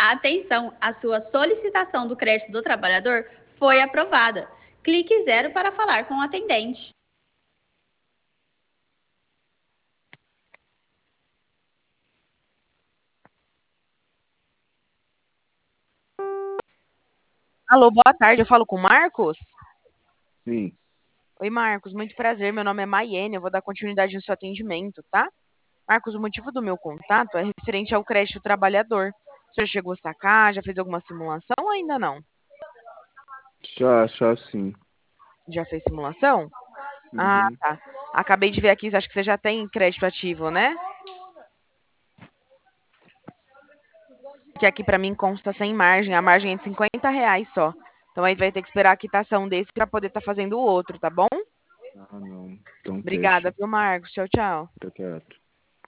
Atenção, a sua solicitação do crédito do trabalhador foi aprovada. Clique 0 para falar com o atendente. Alô, boa tarde. Eu falo com o Marcos? Sim. Oi, Marcos. Muito prazer. Meu nome é Maiene. Eu vou dar continuidade no seu atendimento, tá? Marcos, o motivo do meu contato é referente ao crédito trabalhador. O senhor chegou a sacar? Já fez alguma simulação ou ainda não? Já sim. Já fez simulação? Ah, Uhum. tá. Acabei de ver aqui, acho que você já tem crédito ativo, né? Que aqui pra mim consta sem margem. A margem é de R$ 50 só. Então aí vai ter que esperar a quitação desse pra poder estar fazendo o outro, tá bom? Ah, não. Então Obrigada, fecha. viu, Marcos? Tchau, tchau. Fica quieto.